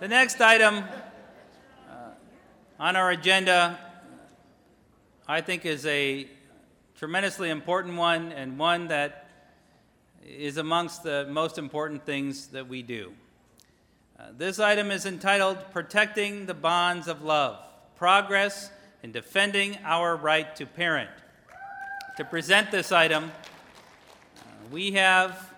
The next item on our agenda, I think, is a tremendously important one, and one that is amongst the most important things that we do. This item is entitled Protecting the Bonds of Love, Progress in Defending Our Right to Parent. To present this item, we have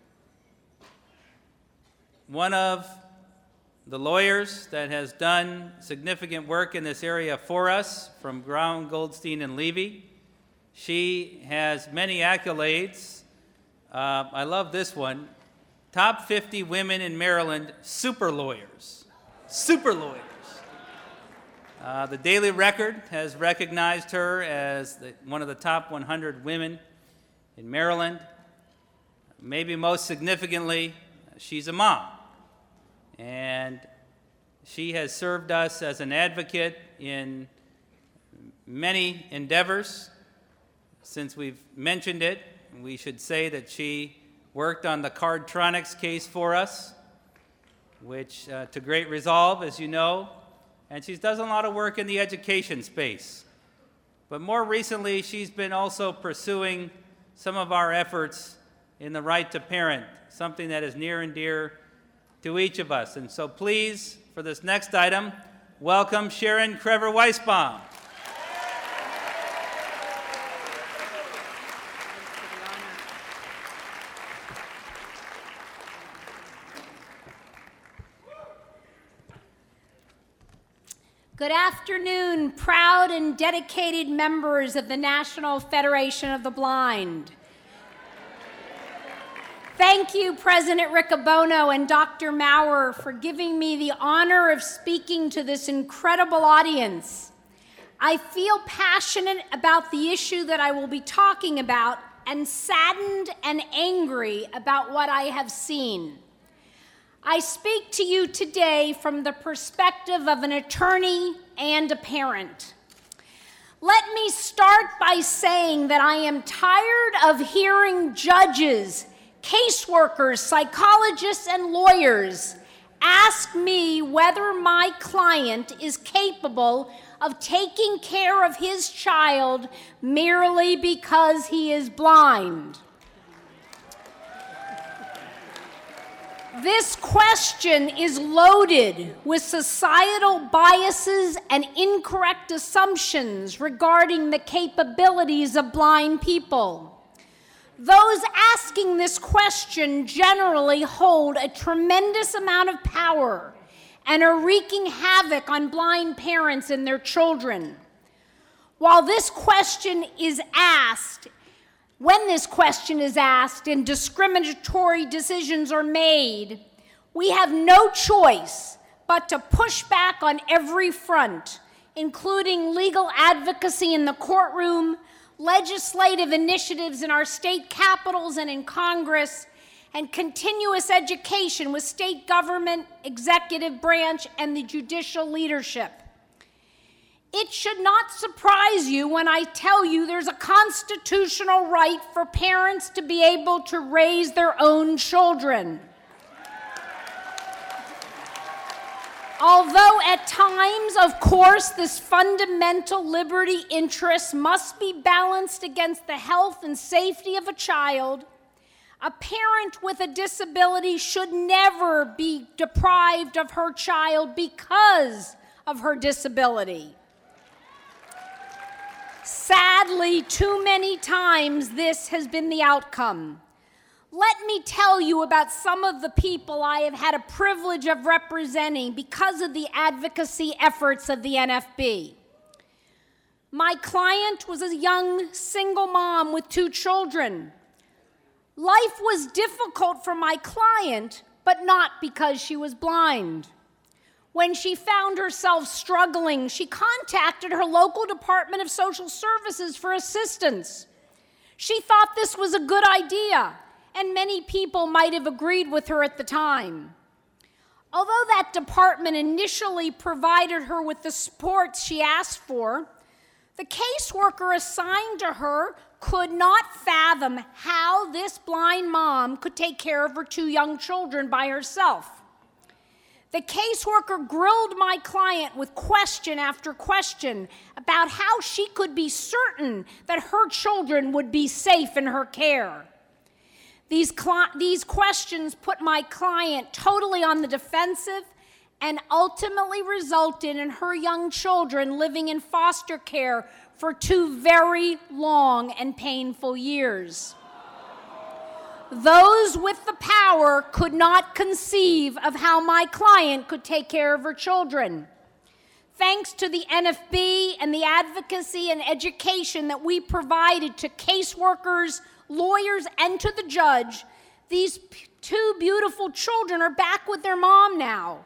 one of the lawyers that has done significant work in this area for us from Brown, Goldstein, and Levy. She has many accolades. I love this one. Top 50 women in Maryland, super lawyers. Super lawyers. The Daily Record has recognized her as one of the top 100 women in Maryland. Maybe most significantly, she's a mom. And she has served us as an advocate in many endeavors. Since we've mentioned it, we should say that she worked on the Cardtronics case for us, which to great resolve, as you know, and she's done a lot of work in the education space. But more recently, she's been also pursuing some of our efforts in the right to parent, something that is near and dear to each of us. And so please, for this next item, welcome Sharon Krever-Weisbaum. Good afternoon, proud and dedicated members of the National Federation of the Blind. Thank you, President Riccobono and Dr. Maurer, for giving me the honor of speaking to this incredible audience. I feel passionate about the issue that I will be talking about and saddened and angry about what I have seen. I speak to you today from the perspective of an attorney and a parent. Let me start by saying that I am tired of hearing judges, caseworkers, psychologists, and lawyers ask me whether my client is capable of taking care of his child merely because he is blind. This question is loaded with societal biases and incorrect assumptions regarding the capabilities of blind people. Those asking this question generally hold a tremendous amount of power and are wreaking havoc on blind parents and their children. When this question is asked and discriminatory decisions are made, we have no choice but to push back on every front, including legal advocacy in the courtroom, legislative initiatives in our state capitals and in Congress, and continuous education with state government, executive branch, and the judicial leadership. It should not surprise you when I tell you there's a constitutional right for parents to be able to raise their own children. Although at times, of course, this fundamental liberty interest must be balanced against the health and safety of a child, a parent with a disability should never be deprived of her child because of her disability. Sadly, too many times this has been the outcome. Let me tell you about some of the people I have had a privilege of representing because of the advocacy efforts of the NFB. My client was a young single mom with 2 children. Life was difficult for my client, but not because she was blind. When she found herself struggling, she contacted her local Department of Social Services for assistance. She thought this was a good idea, and many people might have agreed with her at the time. Although that department initially provided her with the support she asked for, the caseworker assigned to her could not fathom how this blind mom could take care of her 2 young children by herself. The caseworker grilled my client with question after question about how she could be certain that her children would be safe in her care. These questions put my client totally on the defensive and ultimately resulted in her young children living in foster care for 2 very long and painful years. Those with the power could not conceive of how my client could take care of her children. Thanks to the NFB and the advocacy and education that we provided to caseworkers, lawyers, and to the judge, these 2 beautiful children are back with their mom now.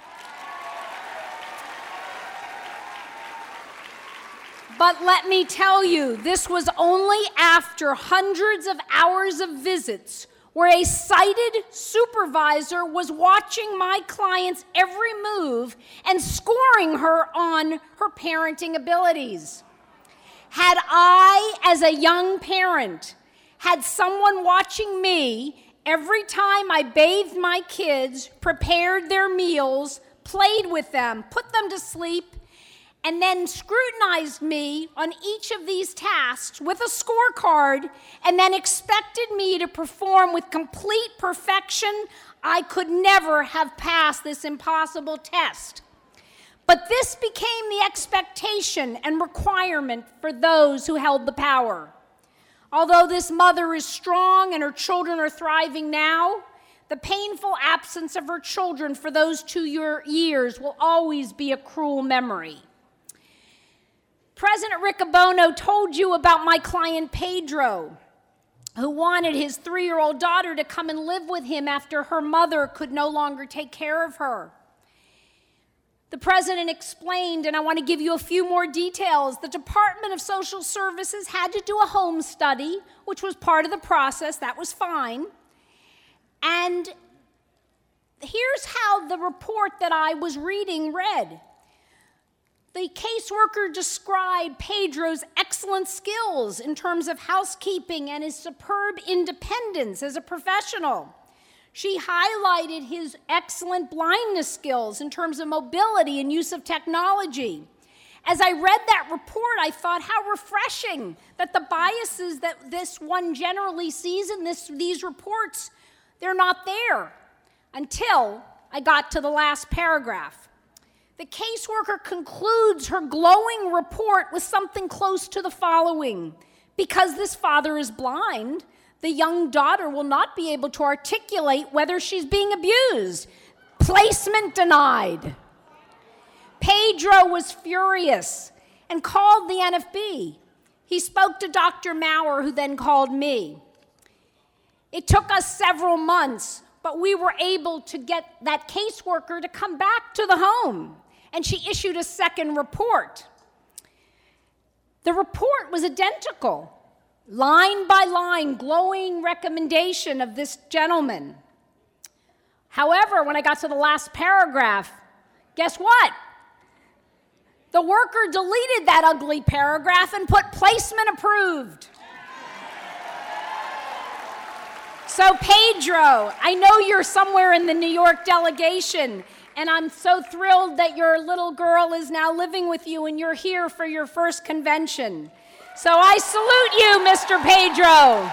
But let me tell you, this was only after hundreds of hours of visits where a sighted supervisor was watching my client's every move and scoring her on her parenting abilities. Had I, as a young parent, had someone watching me every time I bathed my kids, prepared their meals, played with them, put them to sleep, and then scrutinized me on each of these tasks with a scorecard, and then expected me to perform with complete perfection, I could never have passed this impossible test. But this became the expectation and requirement for those who held the power. Although this mother is strong and her children are thriving now, the painful absence of her children for those 2 years will always be a cruel memory. President Riccobono told you about my client Pedro, who wanted his 3-year-old daughter to come and live with him after her mother could no longer take care of her. The president explained, and I want to give you a few more details, the Department of Social Services had to do a home study, which was part of the process. That was fine. And here's how the report that I was reading read. The caseworker described Pedro's excellent skills in terms of housekeeping and his superb independence as a professional. She highlighted his excellent blindness skills in terms of mobility and use of technology. As I read that report, I thought how refreshing that the biases that this one generally sees in these reports, they're not there, until I got to the last paragraph. The caseworker concludes her glowing report with something close to the following. Because this father is blind, the young daughter will not be able to articulate whether she's being abused. Placement denied. Pedro was furious and called the NFB. He spoke to Dr. Maurer, who then called me. It took us several months, but we were able to get that caseworker to come back to the home. And she issued a second report. The report was identical, line by line, glowing recommendation of this gentleman. However, when I got to the last paragraph, guess what? The worker deleted that ugly paragraph and put placement approved. So Pedro, I know you're somewhere in the New York delegation, and I'm so thrilled that your little girl is now living with you and you're here for your first convention. So I salute you, Mr. Pedro.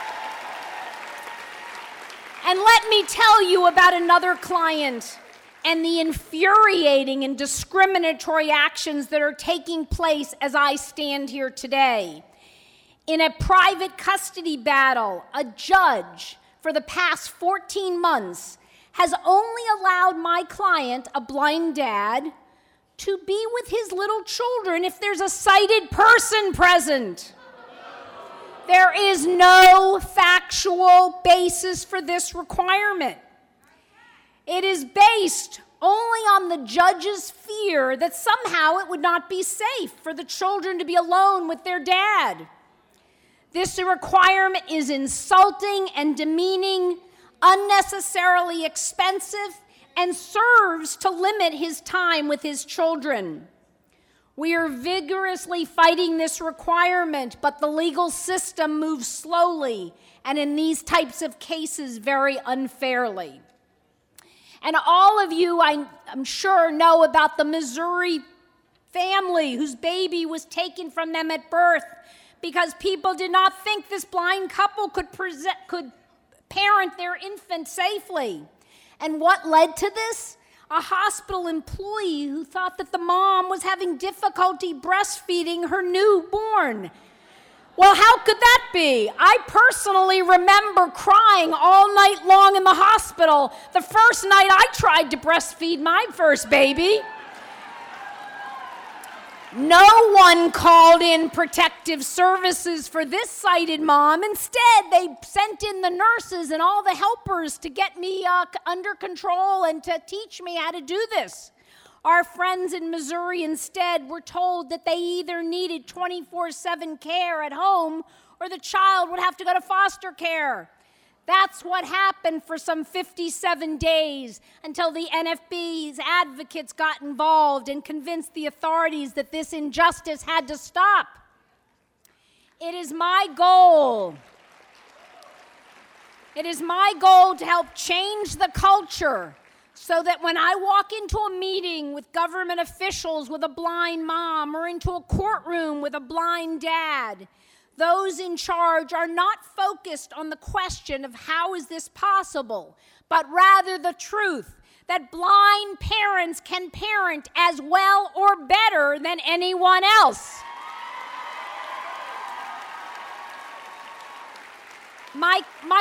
And let me tell you about another client and the infuriating and discriminatory actions that are taking place as I stand here today. In a private custody battle, a judge for the past 14 months has only allowed my client, a blind dad, to be with his little children if there's a sighted person present. There is no factual basis for this requirement. It is based only on the judge's fear that somehow it would not be safe for the children to be alone with their dad. This requirement is insulting and demeaning, unnecessarily expensive, and serves to limit his time with his children. We are vigorously fighting this requirement, but the legal system moves slowly, and in these types of cases, very unfairly. And all of you, I'm sure, know about the Missouri family whose baby was taken from them at birth because people did not think this blind couple could parent their infant safely. And what led to this? A hospital employee who thought that the mom was having difficulty breastfeeding her newborn. Well, how could that be? I personally remember crying all night long in the hospital the first night I tried to breastfeed my first baby. No one called in protective services for this sighted mom. Instead, they sent in the nurses and all the helpers to get me under control and to teach me how to do this. Our friends in Missouri instead were told that they either needed 24/7 care at home or the child would have to go to foster care. That's what happened for some 57 days until the NFB's advocates got involved and convinced the authorities that this injustice had to stop. It is my goal to help change the culture so that when I walk into a meeting with government officials with a blind mom or into a courtroom with a blind dad, those in charge are not focused on the question of how is this possible, but rather the truth that blind parents can parent as well or better than anyone else. My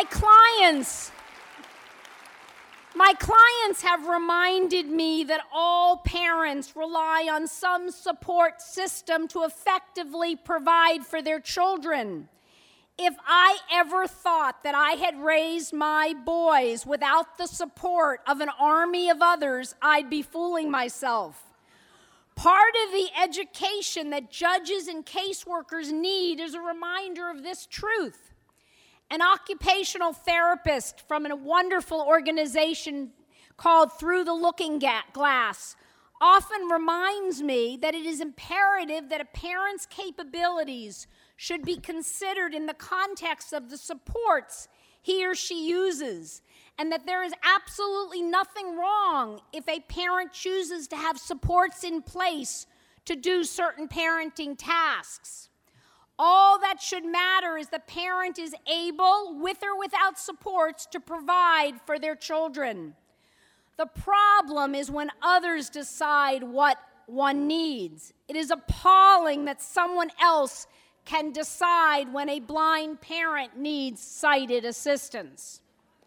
clients have reminded me that all parents rely on some support system to effectively provide for their children. If I ever thought that I had raised my boys without the support of an army of others, I'd be fooling myself. Part of the education that judges and caseworkers need is a reminder of this truth. An occupational therapist from a wonderful organization called Through the Looking Glass often reminds me that it is imperative that a parent's capabilities should be considered in the context of the supports he or she uses, and that there is absolutely nothing wrong if a parent chooses to have supports in place to do certain parenting tasks. All that should matter is the parent is able, with or without supports, to provide for their children. The problem is when others decide what one needs. It is appalling that someone else can decide when a blind parent needs sighted assistance.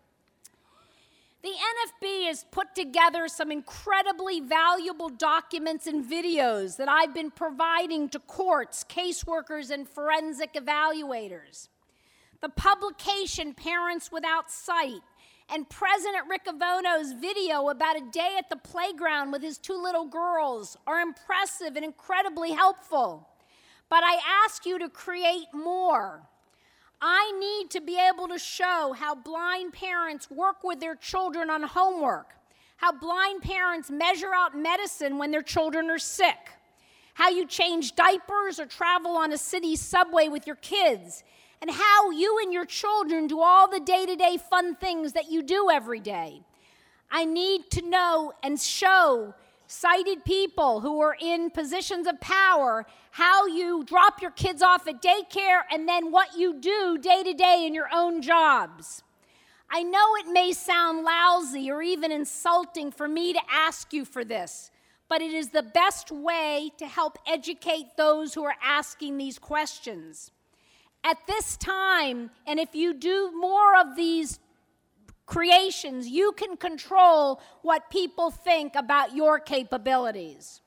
The NFB has put together some incredibly valuable documents and videos that I've been providing to courts, caseworkers, and forensic evaluators. The publication Parents Without Sight and President Riccobono's video about a day at the playground with his 2 little girls are impressive and incredibly helpful. But I ask you to create more. I need to be able to show how blind parents work with their children on homework, how blind parents measure out medicine when their children are sick, how you change diapers or travel on a city subway with your kids, and how you and your children do all the day-to-day fun things that you do every day. I need to know and show sighted people who are in positions of power how you drop your kids off at daycare and then what you do day to day in your own jobs. I know it may sound lousy or even insulting for me to ask you for this, but it is the best way to help educate those who are asking these questions. At this time, and if you do more of these creations, you can control what people think about your capabilities.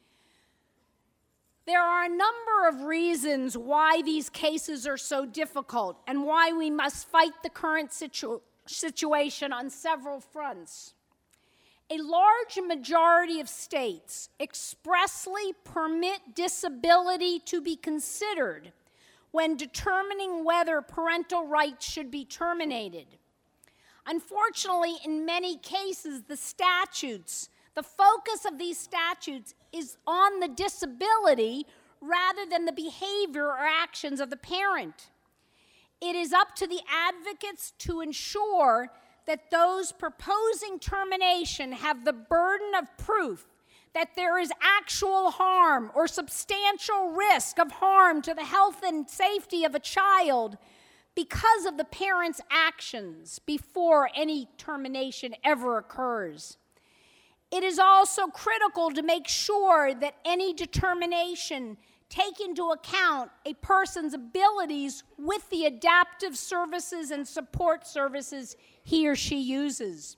There are a number of reasons why these cases are so difficult and why we must fight the current situation on several fronts. A large majority of states expressly permit disability to be considered when determining whether parental rights should be terminated. Unfortunately, in many cases, the focus of these statutes is on the disability rather than the behavior or actions of the parent. It is up to the advocates to ensure that those proposing termination have the burden of proof that there is actual harm or substantial risk of harm to the health and safety of a child because of the parent's actions before any termination ever occurs. It is also critical to make sure that any determination take into account a person's abilities with the adaptive services and support services he or she uses.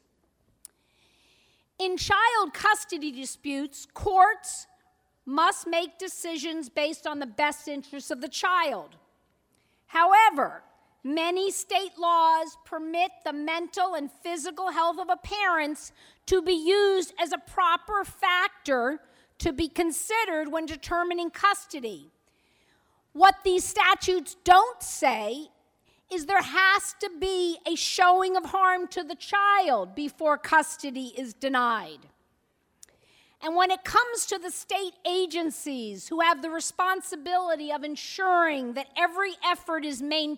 In child custody disputes, courts must make decisions based on the best interests of the child. However, many state laws permit the mental and physical health of a parent to be used as a proper factor to be considered when determining custody. What these statutes don't say is there has to be a showing of harm to the child before custody is denied. And when it comes to the state agencies who have the responsibility of ensuring that every effort is made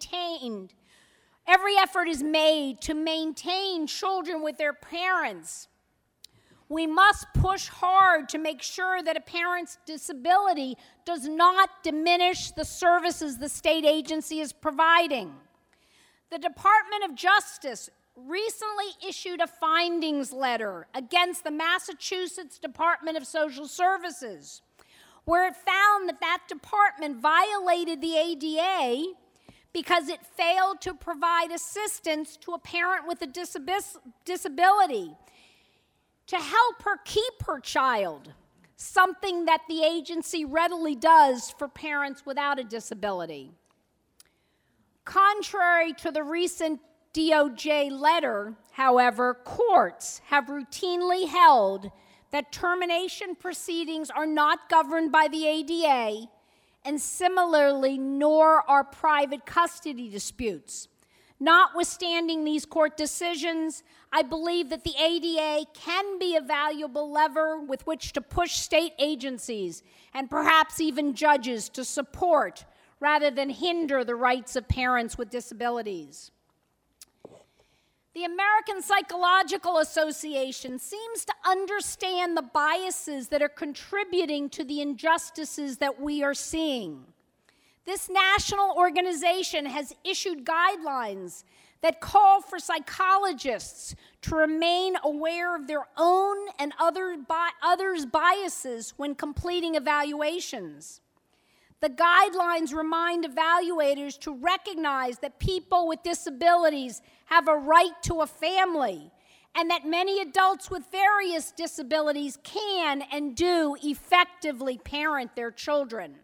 to maintain children with their parents, we must push hard to make sure that a parent's disability does not diminish the services the state agency is providing. The Department of Justice recently issued a findings letter against the Massachusetts Department of Social Services, where it found that that department violated the ADA because it failed to provide assistance to a parent with a disability to help her keep her child, something that the agency readily does for parents without a disability. Contrary to the recent DOJ letter, however, courts have routinely held that termination proceedings are not governed by the ADA, and similarly, nor are private custody disputes. Notwithstanding these court decisions, I believe that the ADA can be a valuable lever with which to push state agencies and perhaps even judges to support rather than hinder the rights of parents with disabilities. The American Psychological Association seems to understand the biases that are contributing to the injustices that we are seeing. This national organization has issued guidelines that call for psychologists to remain aware of their own and others' biases when completing evaluations. The guidelines remind evaluators to recognize that people with disabilities have a right to a family, and that many adults with various disabilities can and do effectively parent their children.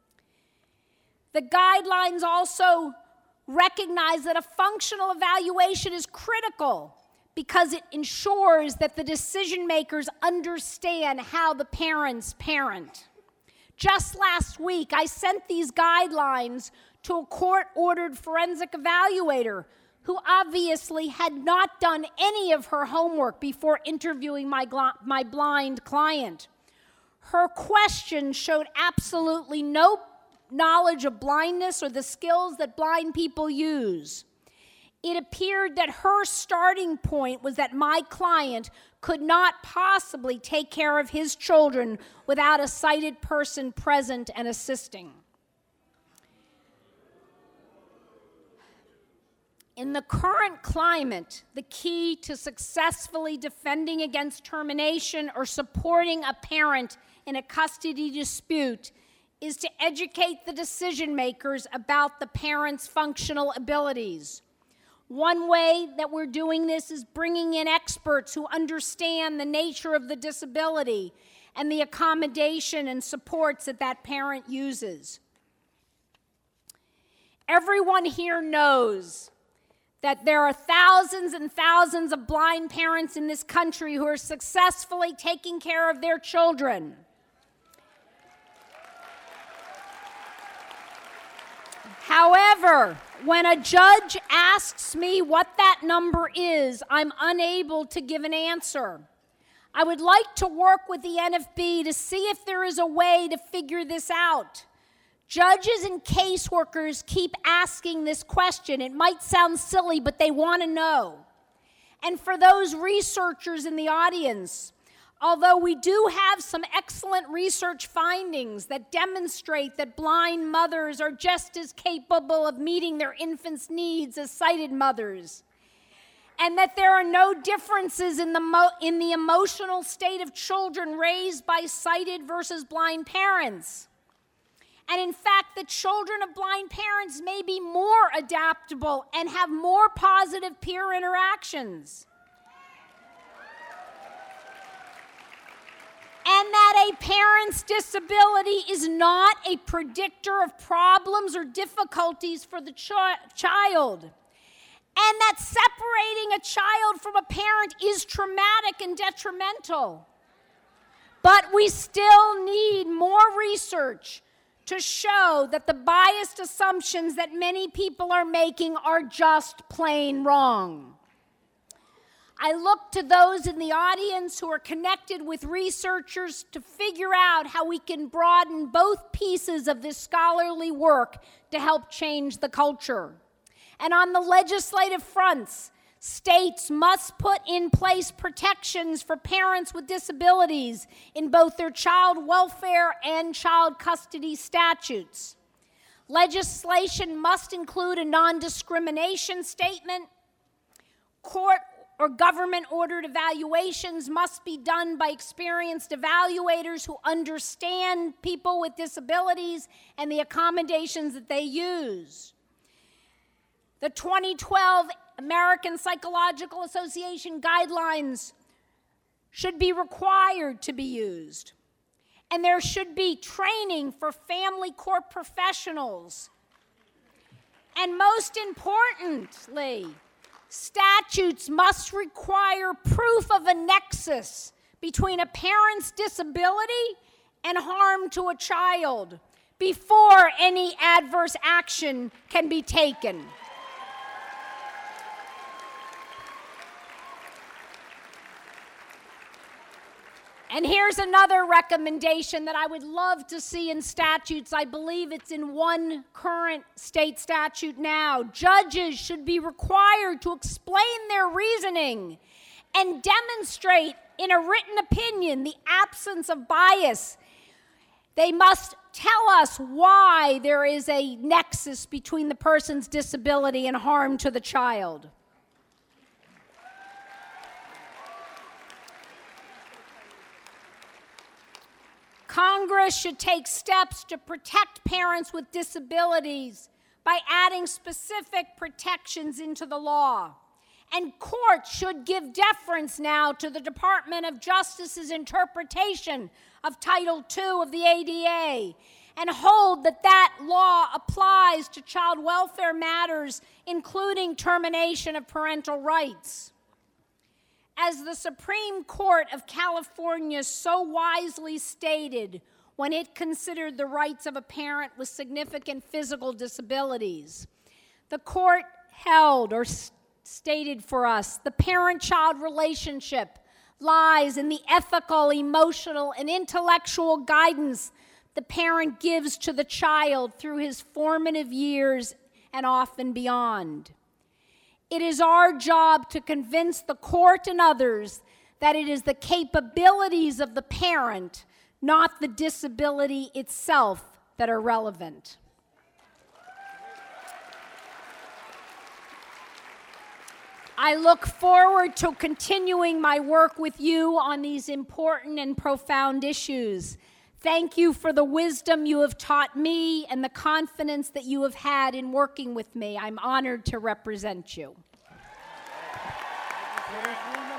The guidelines also recognize that a functional evaluation is critical because it ensures that the decision makers understand how the parents parent. Just last week, I sent these guidelines to a court-ordered forensic evaluator who obviously had not done any of her homework before interviewing my blind client. Her questions showed absolutely no knowledge of blindness or the skills that blind people use. It appeared that her starting point was that my client could not possibly take care of his children without a sighted person present and assisting. In the current climate, the key to successfully defending against termination or supporting a parent in a custody dispute is to educate the decision makers about the parent's functional abilities. One way that we're doing this is bringing in experts who understand the nature of the disability and the accommodation and supports that that parent uses. Everyone here knows that there are thousands and thousands of blind parents in this country who are successfully taking care of their children. However, when a judge asks me what that number is, I'm unable to give an answer. I would like to work with the NFB to see if there is a way to figure this out. Judges and caseworkers keep asking this question. It might sound silly, but they want to know. And for those researchers in the audience, although we do have some excellent research findings that demonstrate that blind mothers are just as capable of meeting their infants' needs as sighted mothers, and that there are no differences in the emotional state of children raised by sighted versus blind parents. And in fact, the children of blind parents may be more adaptable and have more positive peer interactions. And that a parent's disability is not a predictor of problems or difficulties for the child. And that separating a child from a parent is traumatic and detrimental. But we still need more research to show that the biased assumptions that many people are making are just plain wrong. I look to those in the audience who are connected with researchers to figure out how we can broaden both pieces of this scholarly work to help change the culture. And on the legislative fronts, states must put in place protections for parents with disabilities in both their child welfare and child custody statutes. Legislation must include a non-discrimination statement. Court or government-ordered evaluations must be done by experienced evaluators who understand people with disabilities and the accommodations that they use. The 2012 American Psychological Association guidelines should be required to be used. And there should be training for family court professionals. And most importantly, statutes must require proof of a nexus between a parent's disability and harm to a child before any adverse action can be taken. And here's another recommendation that I would love to see in statutes. I believe it's in one current state statute now. Judges should be required to explain their reasoning and demonstrate in a written opinion the absence of bias. They must tell us why there is a nexus between the person's disability and harm to the child. Congress should take steps to protect parents with disabilities by adding specific protections into the law. And courts should give deference now to the Department of Justice's interpretation of Title II of the ADA and hold that that law applies to child welfare matters, including termination of parental rights. As the Supreme Court of California so wisely stated when it considered the rights of a parent with significant physical disabilities, the court held or stated for us, the parent-child relationship lies in the ethical, emotional, and intellectual guidance the parent gives to the child through his formative years and often beyond. It is our job to convince the court and others that it is the capabilities of the parent, not the disability itself, that are relevant. I look forward to continuing my work with you on these important and profound issues. Thank you for the wisdom you have taught me and the confidence that you have had in working with me. I'm honored to represent you. Thank you,